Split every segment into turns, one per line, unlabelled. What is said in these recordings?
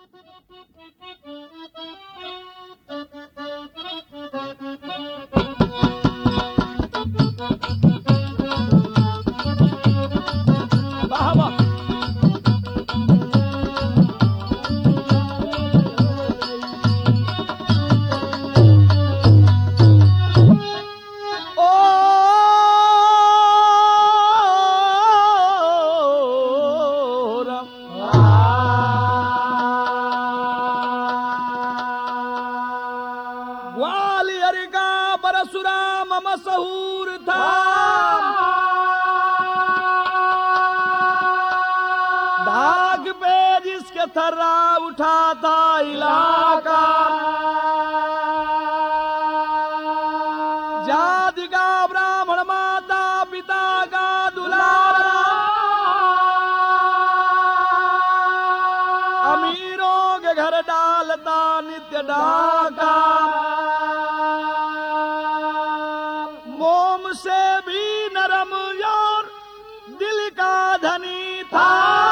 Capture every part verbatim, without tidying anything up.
मशहूर था, दाग पे जिसके थर्रा उठा था इलाका, जाति का ब्राह्मण माता पिता का दुलारा, अमीरों के घर डालता नित्य डाका, मोम से भी नरम और दिल का धनी था,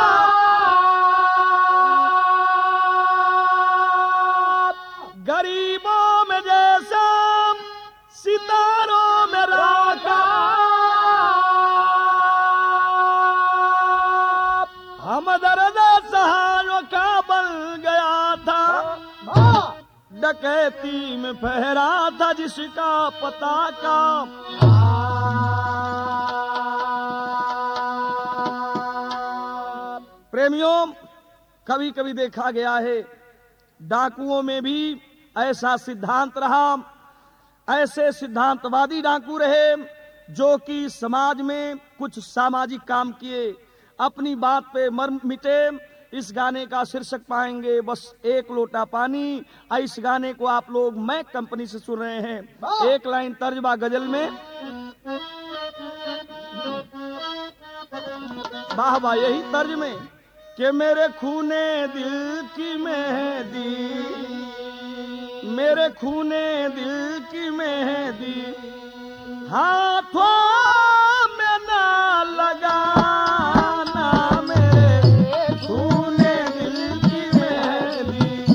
गरीबों में जैसा सितारों में राका, हमदर्द सहायों का बन गया था, डकैती में फहरा था जिसका पता का, प्रेमियों कभी कभी देखा गया है डाकुओं में भी ऐसा सिद्धांत रहा, ऐसे सिद्धांतवादी डाकू रहे जो कि समाज में कुछ सामाजिक काम किए, अपनी बात पे मर मिटे। इस गाने का शीर्षक पाएंगे बस एक लोटा पानी। इस गाने को आप लोग मैं कंपनी से सुन रहे हैं। एक लाइन तर्जबा गजल में, वाह वाह, यही तर्ज में कि मेरे खूने दिल की मेहंदी, मेरे खूने दिल की मेहंदी हाथों में ना लगाना, मेरे खूने दिल की मेहंदी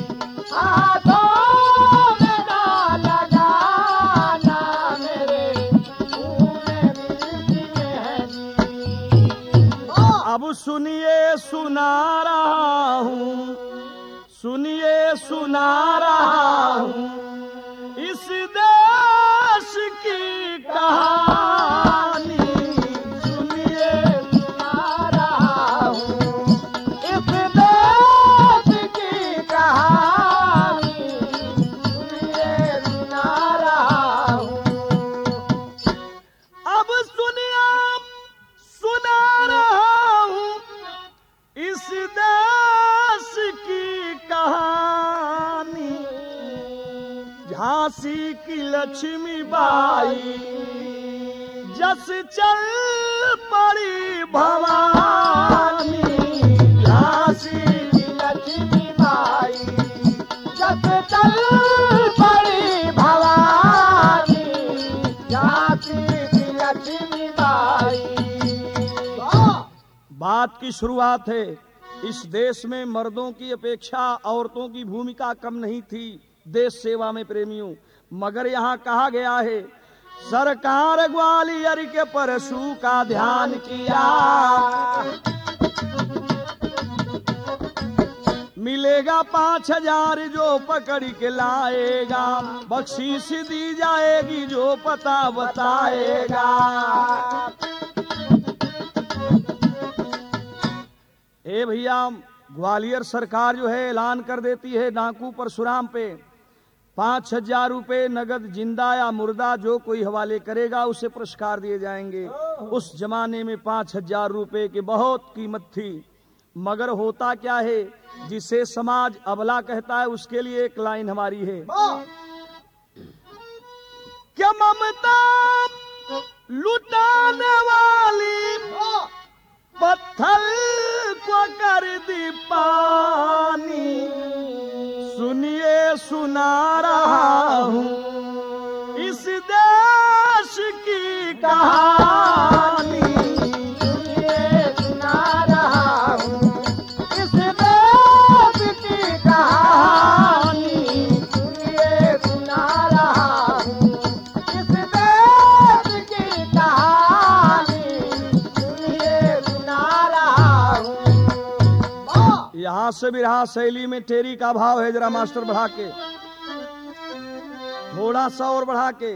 हाथों में ना लगाना, मेरे खूने दिल की मेहंदी। अब सुनिए सुना रहा हूँ, सुनिए सुना रहा हूँ इस देश की कहानी, सुनिए सुना रहा हूँ इस देश की कहानी, सुनिए सुना रहा हूँ। अब सुनिए सुना रहा हूँ इस देश की कहानी, झांसी की लक्ष्मी बाई जस चल पड़ी भवानी, झांसी की लक्ष्मी बाई जस चल पड़ी भवानी, झांसी की लक्ष्मी बाई। बात की शुरुआत है। इस देश में मर्दों की अपेक्षा औरतों की भूमिका कम नहीं थी देश सेवा में प्रेमियों, मगर यहाँ कहा गया है सरकार ग्वालियर के परशु का ध्यान किया, मिलेगा पांच हजार जो पकड़ के लाएगा, बख्शीश दी जाएगी जो पता बताएगा। ए भैया, ग्वालियर सरकार जो है ऐलान कर देती है डाकू परशुराम पे पांच हजार रुपये नगद, जिंदा या मुर्दा जो कोई हवाले करेगा उसे पुरस्कार दिए जाएंगे। उस जमाने में पांच हजार रुपये की बहुत कीमत थी, मगर होता क्या है जिसे समाज अबला कहता है उसके लिए एक लाइन हमारी है, क्या ममता लुटाने वाली पत्थर को कर दी पानी, सुनिए सुना रहा हूँ इस देश की कहानी, सुनिए सुना रहा हूँ इस देश की कहानी। यहां से बिरहा शैली में टेरी का भाव है, जरा मास्टर बढ़ा के, थोड़ा सा और बढ़ा के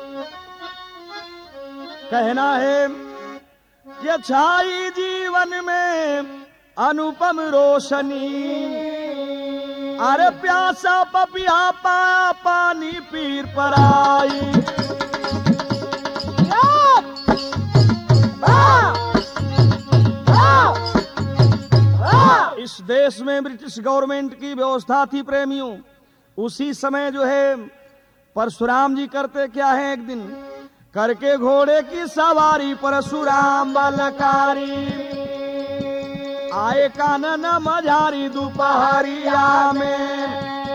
कहना है कि छाई जीवन में अनुपम रोशनी, अरे प्यासा पपिया पाया पानी पीर पर आई। इस देश में ब्रिटिश गवर्नमेंट की व्यवस्था थी प्रेमियों। उसी समय जो है परशुराम जी करते क्या है, एक दिन करके घोड़े की सवारी परशुराम बलकारी, आए कानन मझारी दोपहरिया में,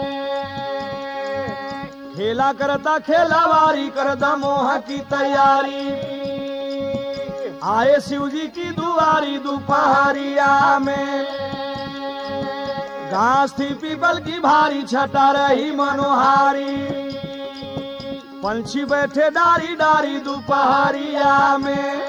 खेला करता खेलावारी करता मोह की तैयारी, आए शिव जी की दुआरी दोपहरिया में, घास थी पीपल की भारी छटा रही मनोहारी, पंछी बैठे डारी डारी दोपहरिया में,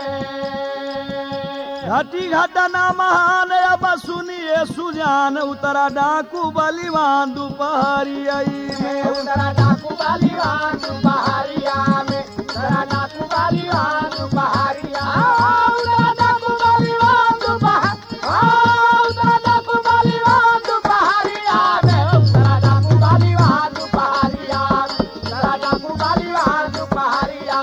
घटी घटना महान अब सुनिए सुजान, उतरा डाकू बलिवान दोपहरिया में,
उतरा डाकू बलिवान दोपहरिया में, उतरा डाकू बलिवान दोपहरिया, उतरा डाकू बलिवान दोपहर, उतरा डाकू बलिवान दोपहरिया में, उतरा डाकू बलिवान दोपहरिया, उतरा डाकू बलिवान दोपहरिया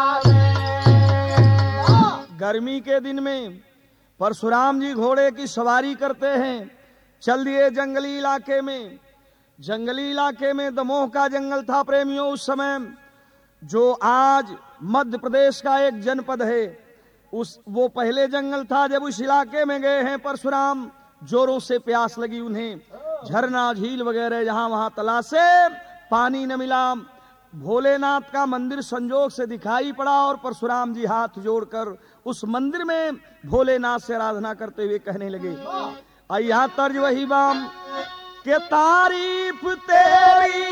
में।
गर्मी के दिन में परशुराम जी घोड़े की सवारी करते हैं, चल दिए जंगली इलाके में। जंगली इलाके में दमोह का जंगल था प्रेमियों उस समय, जो आज मध्य प्रदेश का एक जनपद है। उस वो पहले जंगल था। जब उस इलाके में गए हैं परशुराम, जोरों से प्यास लगी उन्हें, झरना झील वगैरह जहां वहां तलाशे, पानी न मिला। भोलेनाथ का मंदिर संजोग से दिखाई पड़ा और परशुराम जी हाथ जोड़कर उस मंदिर में भोलेनाथ से आराधना करते हुए कहने लगे, यहाँ तर्ज वही बाम के तारीफ तेरी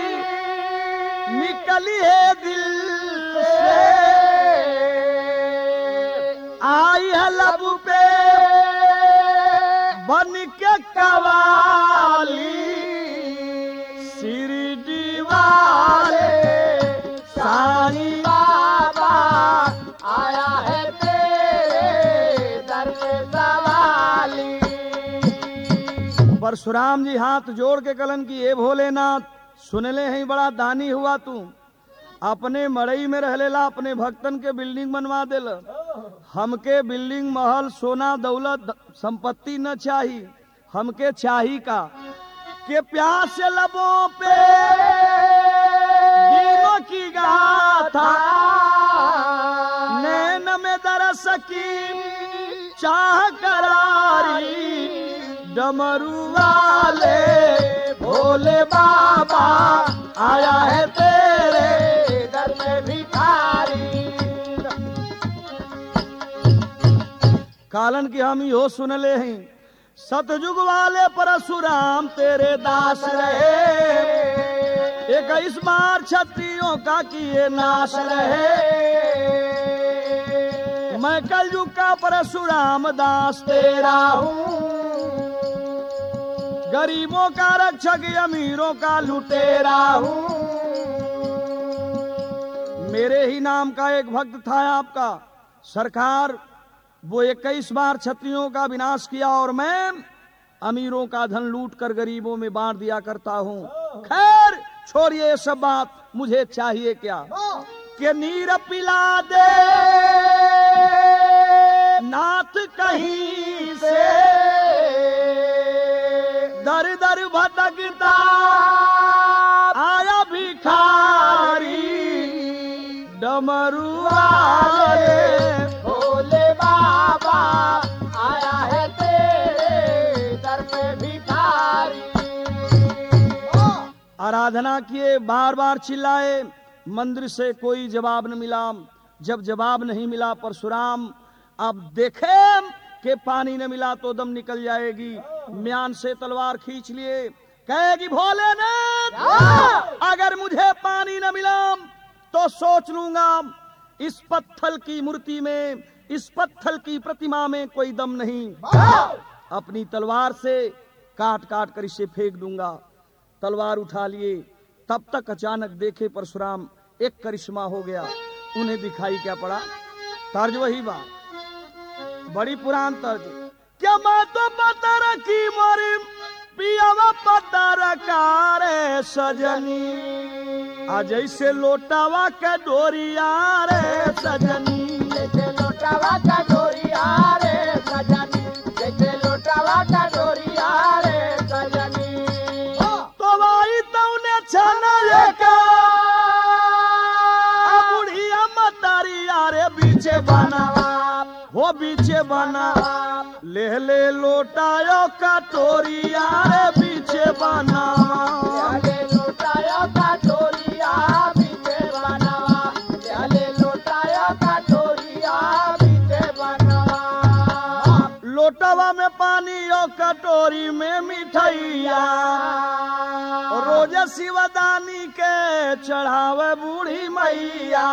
निकली है दिल से, आई है लब पे बन के कवाली, शिरडी वाले साईं
बाबा आया है तेरे दर पे सवाली।
परशुराम जी हाथ जोड़ के कलन की, ए भोलेनाथ सुन ले ही बड़ा दानी हुआ तू, अपने मड़ई में रह लेला, अपने भक्तन के बिल्डिंग बनवा देला, हमके बिल्डिंग महल सोना दौलत संपत्ति न चाहिए, हमके चाहिए का के प्यास लबों पे दिलों की गाथा, नैन में दरस की चाह करारी, डमरू वाले भोले बाबा आया है तेरे
दर पे भिखारी।
कालन की हम यो सुन ले हैं, सतयुग वाले परशुराम तेरे दास रहे, एक इस बार क्षत्रियों का किए नाश रहे, मैं कलयुग का परशुराम दास तेरा हूँ, गरीबों का रक्षक अमीरों का लुटेरा हूँ। मेरे ही नाम का एक भक्त था आपका सरकार, वो इक्कीस बार क्षत्रियों का विनाश किया और मैं अमीरों का धन लूट कर गरीबों में बांट दिया करता हूँ। खैर छोड़िए ये सब बात, मुझे चाहिए क्या कि नीर पिला दे नाथ कहीं से, दर दर भटकता आया भिखारी, डमरू वाले
भोले बाबा आया है तेरे दर पे भिखारी।
आराधना किए, बार बार चिल्लाए, मंदिर से कोई जवाब न मिला। जब जवाब नहीं मिला परशुराम अब देखे कि पानी न मिला तो दम निकल जाएगी, म्यान से तलवार खींच लिए, कहेगी भोलेनाथ अगर मुझे पानी न मिला तो सोच लूंगा इस पत्थर की मूर्ति में, इस पत्थर की प्रतिमा में कोई दम नहीं। अपनी तलवार से काट काट कर इसे फेंक दूंगा। तलवार उठा लिए, तब तक अचानक देखे परशुराम एक करिश्मा हो गया। उन्हें दिखाई क्या पड़ा? तर्ज वही बात, बड़ी पुरान तर्ज। क्या मैं तो पता रखी मोरी पियावा पता रखा रे सजनी, आज ऐसे लोटावा के डोरिया रे सजनी,
जैसे लोटावा का डोरिया रे सजनी, जैसे लोटावा का डोरिया रे सजनी।
तो भाई तूने छाना लेका बुढ़िया मतारिया रे बीचे बनावा, वो बीचे बना ले ले लोटायो कटोरिया रे बीचे बनावा,
ले लोटायो का डोरिया बीचे बनावा, ले लोटायो का डोरिया बीचे बनावा।
लोटावा में पानी और कटोरी में मिठाइया, रोज शिवदानी के चढ़ावे बूढ़ी मैया।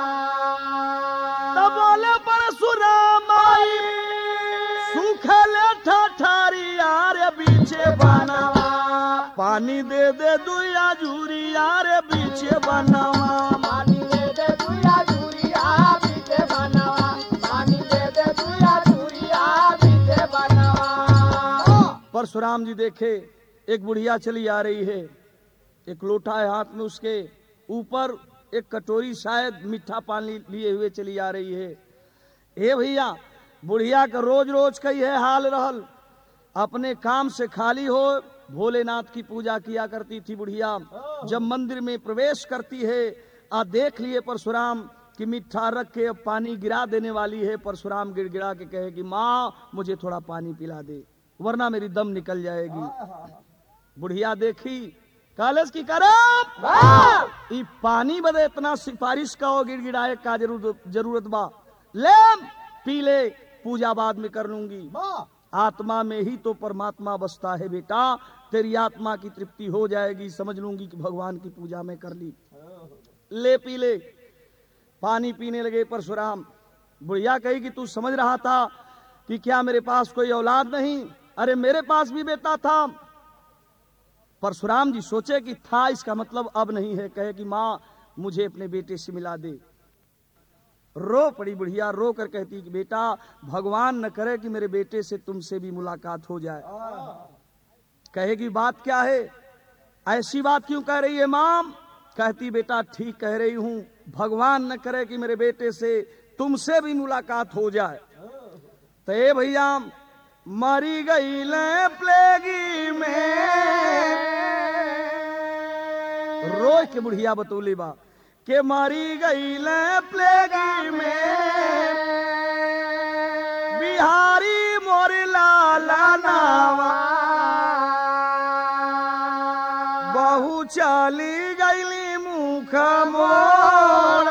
तब बोले परशुराम आई सूखले ठठारिया रे बीचे बनावा, पानी दे दे दुया जूरिया रे बीचे बनावा,
पानी दे दे दुया जूरिया बीचे बनावा, पानी दे दे दुया जूरिया बीचे बनावा।
परशुराम जी देखे एक बुढ़िया चली आ रही है, एक लोटा है हाथ में, उसके ऊपर एक कटोरी शायद मीठा पानी लिए हुए चली आ रही है। हे भैया, बुढ़िया का रोज रोज का यह हाल रहल, अपने काम से खाली हो भोलेनाथ की पूजा किया करती थी बुढ़िया। जब मंदिर में प्रवेश करती है, आ देख लिए परशुराम कि मिठा रख के अब पानी गिरा देने वाली है। परशुराम गिड़गिड़ा के कहे कि माँ मुझे थोड़ा पानी पिला दे, वरना मेरी दम निकल जाएगी। बुढ़िया देखी, कालेज की करम ई पानी बदे इतना सिफारिश का हो गिड़गिड़ाए का जरूरत जरूरत बा, ले पी ले, पूजा बाद में कर लूंगी। आत्मा में ही तो परमात्मा बसता है बेटा, तेरी आत्मा की तृप्ति हो जाएगी, समझ लूंगी कि भगवान की पूजा में कर ली। ले पी ले। पानी पीने लगे परशुराम। बुढ़िया कही कि तू समझ रहा था कि क्या मेरे पास कोई औलाद नहीं? अरे मेरे पास भी बेटा था। परशुराम जी सोचे कि था इसका मतलब अब नहीं है। कहे कि माँ मुझे अपने बेटे से मिला दे। रो पड़ी बुढ़िया, रो कर कहती कि बेटा भगवान न करे कि मेरे बेटे से तुमसे भी मुलाकात हो जाए। कहेगी बात क्या है, ऐसी बात क्यों कह रही है माँ? कहती बेटा ठीक कह रही हूँ, भगवान न करे कि मेरे बेटे से तुमसे भी मुलाकात हो जाए। तो ये भैया मरी गई ले प्लेगी में, रोज के बुढ़िया बतौली बा के मारी गई ले प्लेगी में, बिहारी मोरी लाला नावा, बहु चली गईली मुख मोर,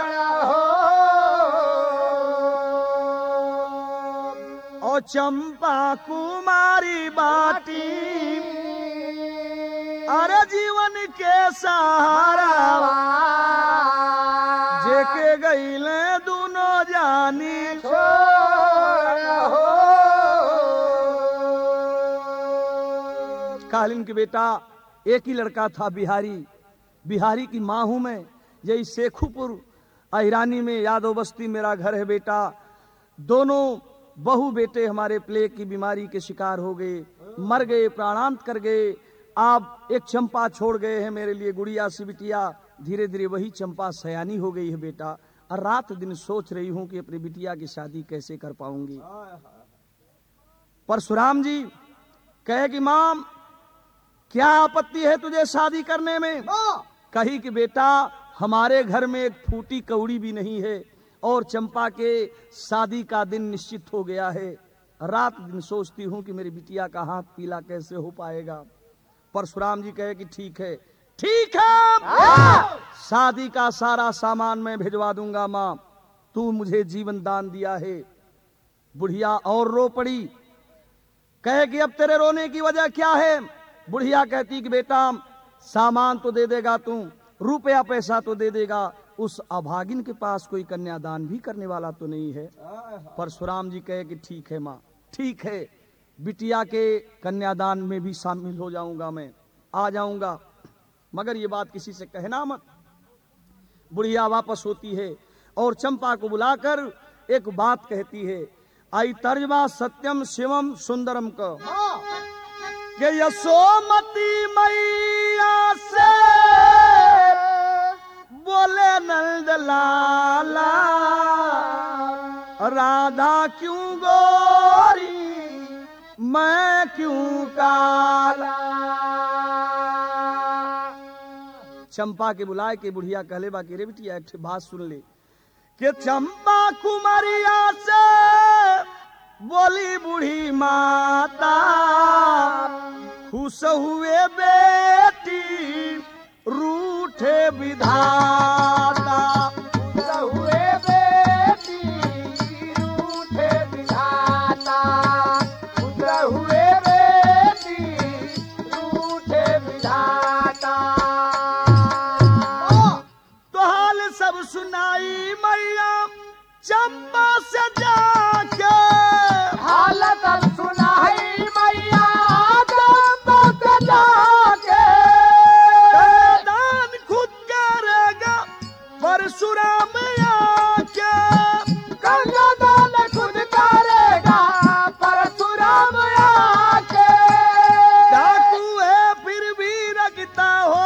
ओ चंपा कुमारी बाटी, अरे जीवन के सहारा, जेके गईले दोनों जानी हो। कालीन के बेटा एक ही लड़का था बिहारी। बिहारी की माँ हूं मैं। यही शेखुपुर अहिरानी में यादव बस्ती मेरा घर है बेटा। दोनों बहु बेटे हमारे प्लेग की बीमारी के शिकार हो गए, मर गए, प्राणांत कर गए। आप एक चंपा छोड़ गए हैं मेरे लिए, गुड़िया सी बिटिया। धीरे धीरे वही चंपा सयानी हो गई है बेटा, और रात दिन सोच रही हूं कि अपनी बिटिया की शादी कैसे कर पाऊंगी। परशुराम जी कहे कि मां क्या आपत्ति है तुझे शादी करने में? कही कि बेटा हमारे घर में एक फूटी कौड़ी भी नहीं है, और चंपा के शादी का दिन निश्चित हो गया है। रात दिन सोचती हूं कि मेरी बिटिया का हाथ पीला कैसे हो पाएगा। परशुराम जी कहे कि ठीक है, ठीक है, शादी का सारा सामान मैं भिजवा दूंगा माँ, तू मुझे जीवन दान दिया है। बुढ़िया और रो पड़ी। कहे कि अब तेरे रोने की वजह क्या है? बुढ़िया कहती कि बेटा सामान तो दे देगा तू, रुपया पैसा तो दे देगा, उस अभागिन के पास कोई कन्यादान भी करने वाला तो नहीं है। परशुराम जी कहे कि ठीक है माँ, ठीक है, बिटिया के कन्यादान में भी शामिल हो जाऊंगा, मैं आ जाऊंगा, मगर ये बात किसी से कहना मत। बुढ़िया वापस होती है और चंपा को बुलाकर एक बात कहती है, आई तर्जमा सत्यम शिवम सुंदरम का कि यशोमती मैया से बोले नंद लाला, राधा क्यों गोरी मैं क्यों काला। चंपा के बुलाए के बुढ़िया कहले बाकी रे बिटिया एक बात सुन ले कि चंपा कुमारिया से बोली बूढ़ी माता, खुश हुए बेटी रूठे विधाता,
खुश हुए बेटी रूठे विधाता, खुश हुए बेटी रूठे विधाता।
तो हाल सब सुनाई मैया चंपा से जाके,
हाल सब सुनाई मैया चंपा से जाके,
दान खुद करेगा परशुराम आके,
कन्यादान खुद करेगा परशुराम आके।
डाकू है फिर भी रखता हो,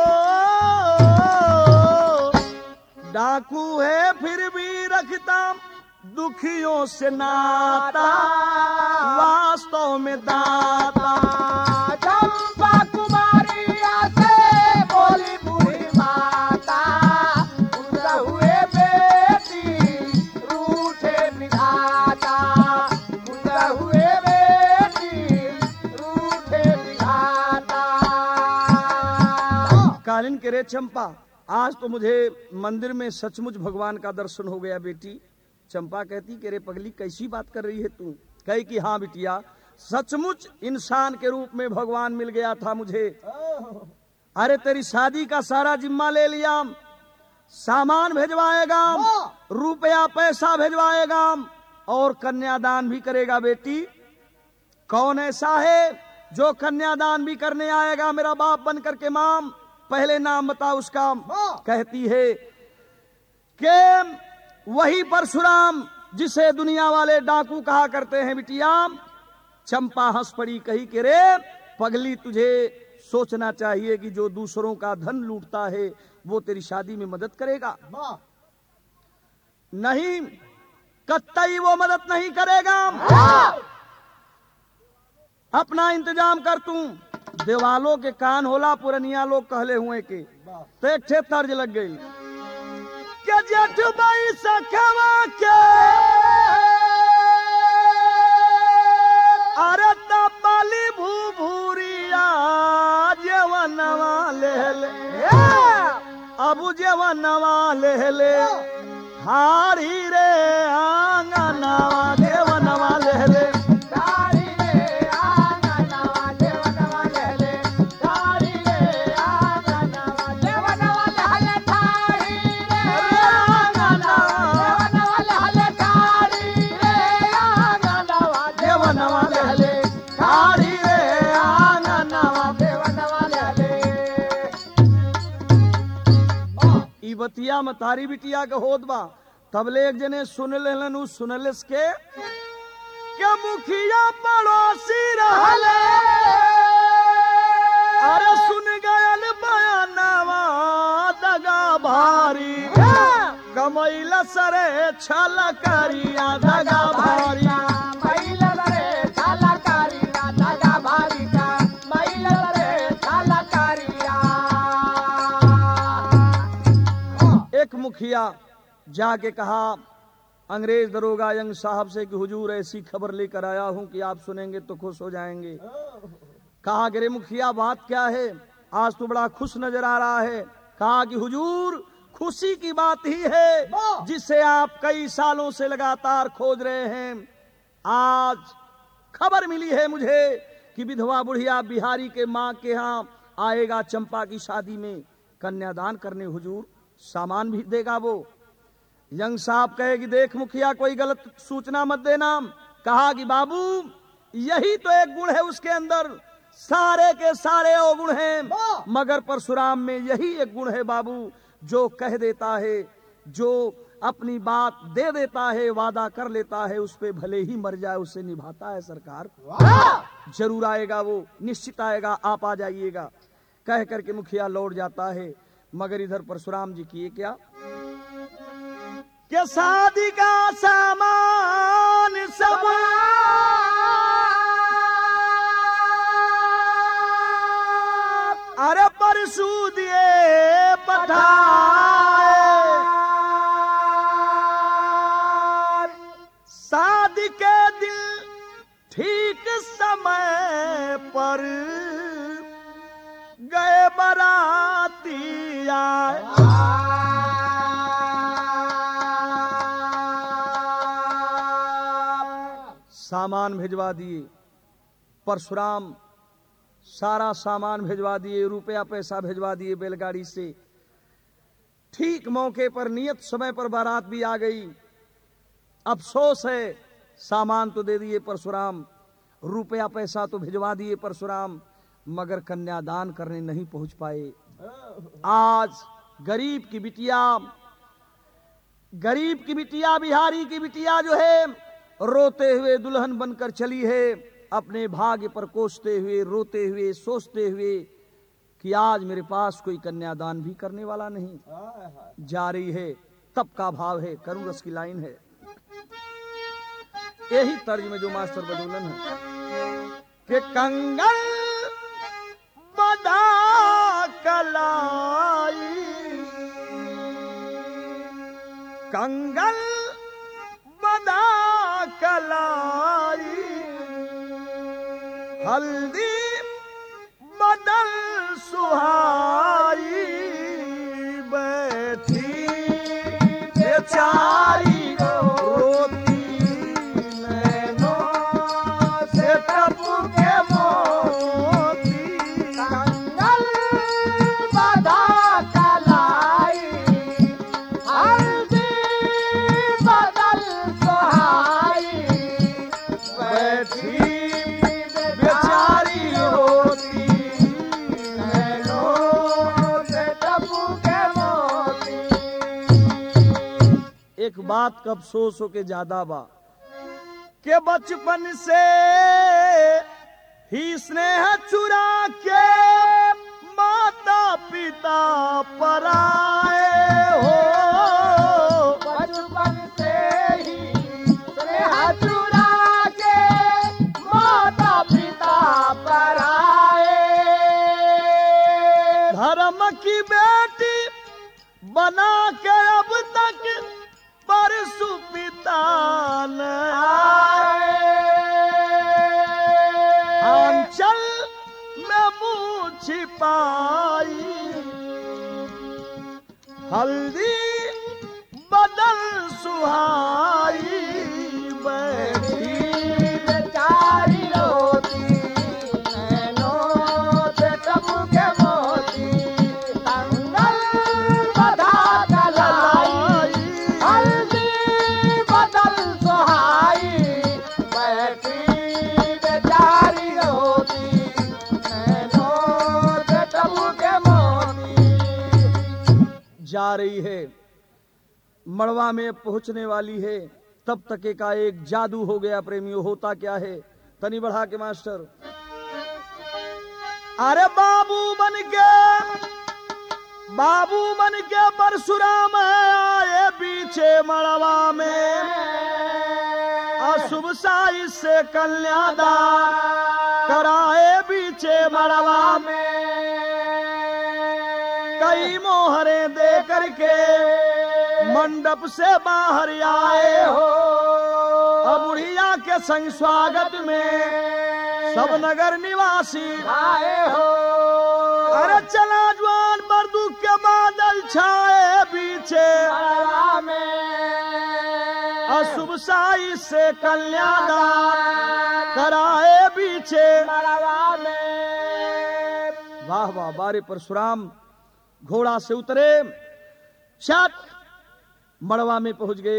डाकू है फिर भी रखता दुखियों से नाता, वास्तव में दाता।
चंपा कुमारिया से बोली बूढ़ी माता, खुश हुए बेटी रूठे विधाता, खुश हुए बेटी रूठे विधाता।
कालीन के रे चंपा, आज तो मुझे मंदिर में सचमुच भगवान का दर्शन हो गया बेटी। चंपा कहती कि रे पगली कैसी बात कर रही है तू। कही कि हाँ बिटिया, सचमुच इंसान के रूप में भगवान मिल गया था मुझे। अरे तेरी शादी का सारा जिम्मा ले लिया, सामान भेजवाएगा, रुपया पैसा भेजवाएगा और कन्यादान भी करेगा बेटी। कौन ऐसा है जो कन्यादान भी करने आएगा मेरा बाप बन करके? माम पहले नाम बता उसका। कहती है कि वही परशुराम जिसे दुनिया वाले डाकू कहा करते हैं बिटिया। चंपा हंस पड़ी, कही कि रे पगली, तुझे सोचना चाहिए कि जो दूसरों का धन लूटता है वो तेरी शादी में मदद करेगा? नहीं, कतई वो मदद नहीं करेगा। अपना इंतजाम कर तू। देवालों के कान होला पुरनिया लोग कहले हुए के तो एक ठे तर्ज लग गई के जेठ बाई सखवा के अरे तबाली भूभूरिया जेवनवा ले ले, अब जेवनवा ले ले, हारी रे आंगनवा जेवनवा ले ले, बतिया मतारी बिटिया के होत बा। तबले एक जने सुन लेलन, उ सुनलस के क्या मुखिया पड़ोसी रहले, अरे सुन गयल बयानवा दगा भारी, कमैला सरे छल करिया दगा भारी,
मैला रे छल करिया दगा भारी का, मैला रे छल करिया।
एक मुखिया जाके कहा अंग्रेज दरोगा यंग साहब से कि हुजूर ऐसी खबर लेकर आया हूं कि आप सुनेंगे तो खुश हो जाएंगे। कहा कि रे मुखिया बात क्या है, आज तो बड़ा खुश नजर आ रहा है। कहा कि हुजूर खुशी की बात ही है जिसे आप कई सालों से लगातार खोज रहे हैं। आज खबर मिली है मुझे कि विधवा बुढ़िया बिहारी के माँ के यहाँ आएगा चंपा की शादी में कन्यादान करने, हुजूर सामान भी देगा वो। यंग साहब कहे कि देख मुखिया कोई गलत सूचना मत देना। कहा कि बाबू यही तो एक गुण है उसके अंदर, सारे के सारे अवगुण हैं, मगर परशुराम में यही एक गुण है बाबू, जो कह देता है, जो अपनी बात दे देता है, वादा कर लेता है, उस पे भले ही मर जाए उसे निभाता है सरकार। जरूर आएगा वो, निश्चित आएगा, आप आ जाइएगा। कह करके मुखिया लौट जाता है, मगर इधर परशुराम जी किए क्या कि शादी का सामान सब अरे परसू दिए पठाए, शादी के दिन ठीक समय पर गए बराती आए। सामान भिजवा दिए परशुराम, सारा सामान भिजवा दिए, रुपया पैसा भिजवा दिए बैलगाड़ी से। ठीक मौके पर, नियत समय पर बारात भी आ गई। अफसोस है, सामान तो दे दिए परशुराम, रुपया पैसा तो भिजवा दिए परशुराम, मगर कन्यादान करने नहीं पहुंच पाए। आज गरीब की बिटिया, गरीब की बिटिया, बिहारी की बिटिया जो है, रोते हुए दुल्हन बनकर चली है, अपने भाग्य पर कोसते हुए, रोते हुए, सोचते हुए कि आज मेरे पास कोई कन्यादान भी करने वाला नहीं। जा रही है, तब का भाव है, करुण रस की लाइन है। यही तर्ज में जो मास्टर बदौलन है कि कंगन बधा कलाई, कंगन बधा कलाई, हल्दी बदल सुहाई, बैठी बेचारी रोती नैनों से तब के मोती,
कंगन बधा कलाई, हल्दी बदल सुहाई,
बैठी बेचारी होती
नैनों से तब के मोती।
एक बात का अफसोस हो के ज्यादा बा के बचपन से ही स्नेह चुरा के माता पिता पर आए हो,
बचपन से ही स्नेह चुरा के माता पिता पर आए,
धर्म की बेटी बना के अब तक परसु पिता न आए, आंचल में मुंह छिपाई, हल्दी बदल सुहाई, बैठी
बेचारी रोती नैनों से तब के मोती, कंगन बधा कलाई, हल्दी बदल सुहाई, बैठी बेचारी रोती नैनों से तब के मोती।
जा रही है, मड़वा में पहुंचने वाली है, तब तक का एक जादू हो गया प्रेमियों। होता क्या है, तनी बढ़ा के मास्टर। अरे बाबू बन के, बाबू बन के परशुराम आए बीचे मड़वा में, अशुभ साई से कन्यादान कराए बीचे मड़वा में, कई मोहरे दे करके मंडप से बाहर आए हो, अब बुढ़िया के संग स्वागत में सब नगर निवासी
आए हो,
अरे चला जवान मर्दू के बादल छाए बीचे
मड़वा में,
अशुभ साई से कन्यादान कराए बीचे
मड़वा में।
वाह वाह, बारे परशुराम घोड़ा से उतरे, छत मड़वा में पहुंच गए।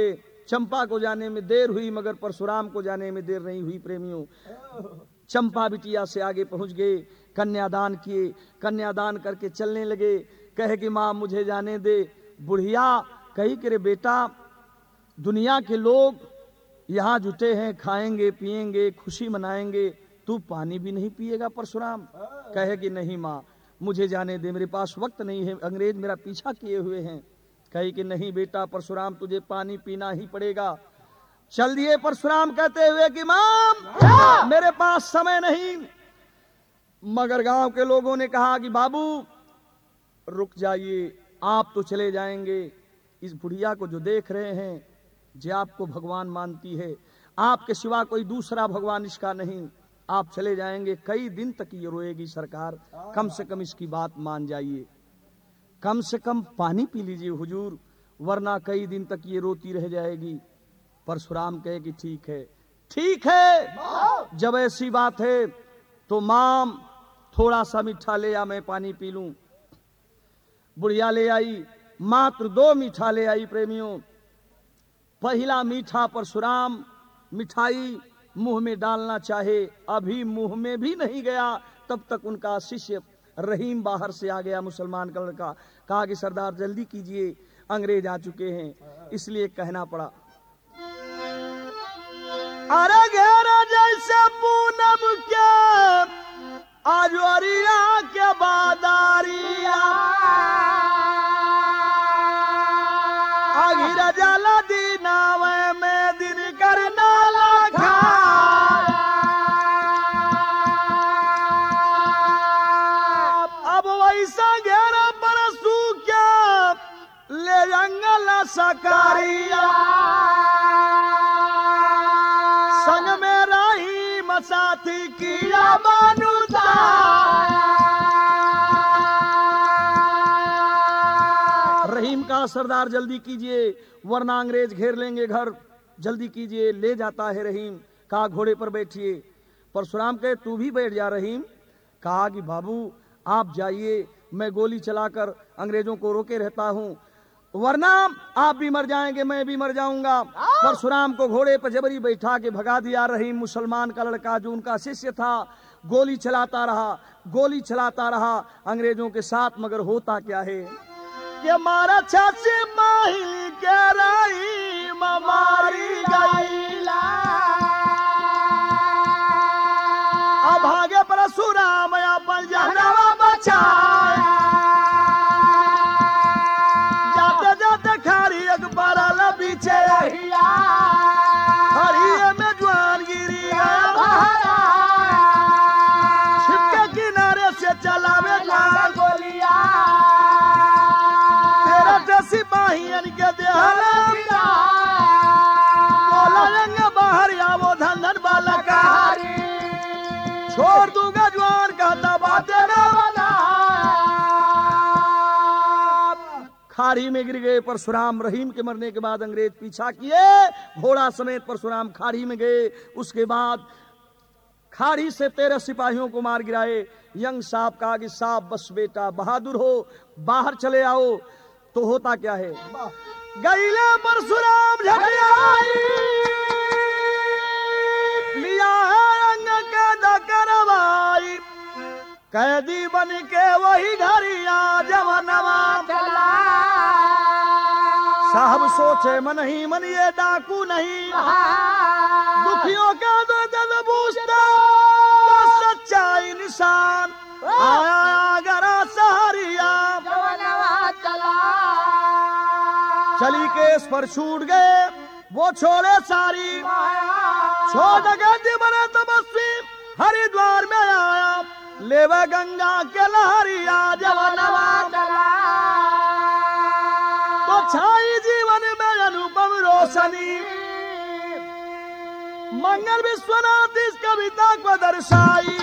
चंपा को जाने में देर हुई मगर परशुराम को जाने में देर नहीं हुई। प्रेमियों, चंपा बिटिया से आगे पहुंच गए, कन्यादान किए, कन्यादान करके चलने लगे। कहे कि माँ मुझे जाने दे। बुढ़िया कही कि रे बेटा, दुनिया के लोग यहाँ जुटे हैं, खाएंगे पिएंगे खुशी मनाएंगे, तू पानी भी नहीं पिएगा परशुराम? कहे कि नहीं माँ मुझे जाने दे, मेरे पास वक्त नहीं है, अंग्रेज मेरा पीछा किए हुए हैं। कही कि नहीं बेटा परशुराम तुझे पानी पीना ही पड़ेगा। चल दिए परशुराम कहते हुए कि माँ मेरे पास समय नहीं। मगर गांव के लोगों ने कहा कि बाबू रुक जाइए, आप तो चले जाएंगे, इस बुढ़िया को जो देख रहे हैं जे आपको भगवान मानती है, आपके सिवा कोई दूसरा भगवान इसका नहीं, आप चले जाएंगे, कई दिन तक ये रोएगी सरकार, कम से कम इसकी बात मान जाइए, कम से कम पानी पी लीजिए हुजूर, वरना कई दिन तक ये रोती रह जाएगी। परशुराम कहे कि ठीक है ठीक है, जब ऐसी बात है तो माम थोड़ा सा मीठा ले आ, मैं पानी पी लूं। बुढ़िया ले आई, मात्र दो मीठा ले आई। प्रेमियों, पहला मीठा परशुराम मिठाई मुंह में डालना चाहे, अभी मुंह में भी नहीं गया, तब तक उनका शिष्य रहीम बाहर से आ गया, मुसलमान का लड़का। कहा कि सरदार जल्दी कीजिए, अंग्रेज आ चुके हैं, इसलिए कहना पड़ा। अरे घेरा जैसे पूनम के आजवरिया के बादारिया, अघिर जल दीनावे में दिन करना लखा, अब वैसा घेरा परसू क्या ले जंगल सकारिया, संग में रहीम साथी किया मानुता, रहीम का सरदार जल्दी कीजिए वरना अंग्रेज घेर लेंगे घर, जल्दी कीजिए। ले जाता है रहीम, कहा घोड़े पर बैठिए। परशुराम कहे तू भी बैठ जा रहीम। कहा कि बाबू आप जाइए, मैं गोली चलाकर अंग्रेजों को रोके रहता हूँ, वरना आप भी मर जाएंगे मैं भी मर जाऊंगा। परशुराम को घोड़े पर जबरी बैठा के भगा दिया। रहीम मुसलमान का लड़का जो उनका शिष्य था, गोली चलाता रहा गोली चलाता रहा अंग्रेजों के साथ। मगर होता क्या है कि मारा चाची माही के रहीम मारी गईला, अब भागे परशुराम अपन जहनवा बचाया, पीछे रहिया हरिये में ज्वान गिरी छिपके किनारे से चलावे गोलिया, तेरा से सिपाहियन के देहला बाहर या वो धन धन बाला का छोड़ दूंगा ज्वान का दबा देना वाला। खाड़ी में गिर गए परशुराम। रहीम के मरने के बाद अंग्रेज पीछा किए, घोड़ा समेत परशुराम खाड़ी में गए। उसके बाद खाड़ी से तेरह सिपाहियों को मार गिराए। यंग साहब कहा कि साहब बस बेटा बहादुर हो, बाहर चले आओ। तो होता क्या है, गईले परशुराम झकड़ाई लिया है अंग के दकरवाई, कैदी बन के वही घरिया जवनवा चला। साहब सोचे मन ही मन ये डाकू नहीं, दुखियों का दो दल पूछता तो सच्चाई निशान, आया गरा सहरिया जवनवा चला। चली केस पर छूट गए वो छोड़े सारी, छोड़ गए बने तपस्वी हरिद्वार में आया, लेवा गंगा के लहरिया जवनवा चला। तो छाई जीवन में अनुपम रोशनी, मंगल विश्वनाथ इस कविता को दर्शाई।